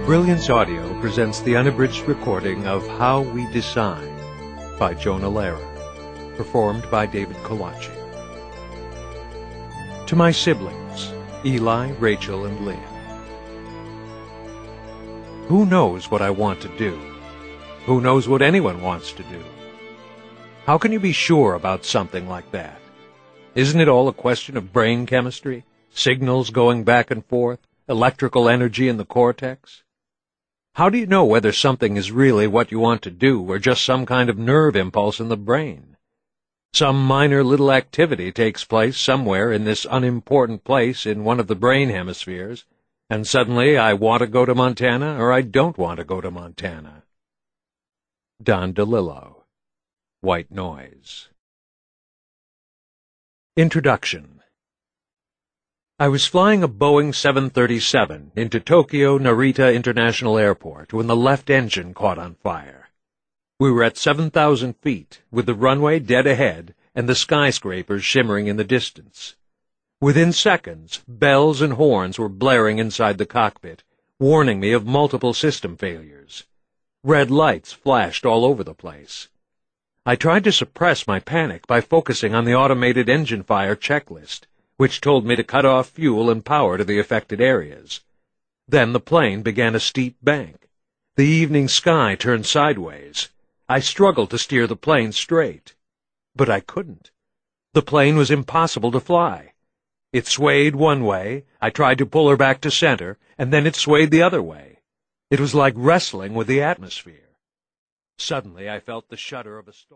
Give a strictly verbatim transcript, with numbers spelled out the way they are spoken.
Brilliance Audio presents the unabridged recording of How We Decide by Jonah Lehrer, performed by David Kolachi. To my siblings, Eli, Rachel, and Leah. Who knows what I want to do? Who knows what anyone wants to do? How can you be sure about something like that? Isn't it all a question of brain chemistry, signals going back and forth, electrical energy in the cortex? How do you know whether something is really what you want to do or just some kind of nerve impulse in the brain? Some minor little activity takes place somewhere in this unimportant place in one of the brain hemispheres, and suddenly I want to go to Montana or I don't want to go to Montana. Don DeLillo, White Noise. Introduction. I was flying a Boeing seven thirty-seven into Tokyo Narita International Airport when the left engine caught on fire. We were at seven thousand feet, with the runway dead ahead and the skyscrapers shimmering in the distance. Within seconds, bells and horns were blaring inside the cockpit, warning me of multiple system failures. Red lights flashed all over the place. I tried to suppress my panic by focusing on the automated engine fire checklist, which told me to cut off fuel and power to the affected areas. Then the plane began a steep bank. The evening sky turned sideways. I struggled to steer the plane straight. But I couldn't. The plane was impossible to fly. It swayed one way, I tried to pull her back to center, and then it swayed the other way. It was like wrestling with the atmosphere. Suddenly I felt the shudder of a storm.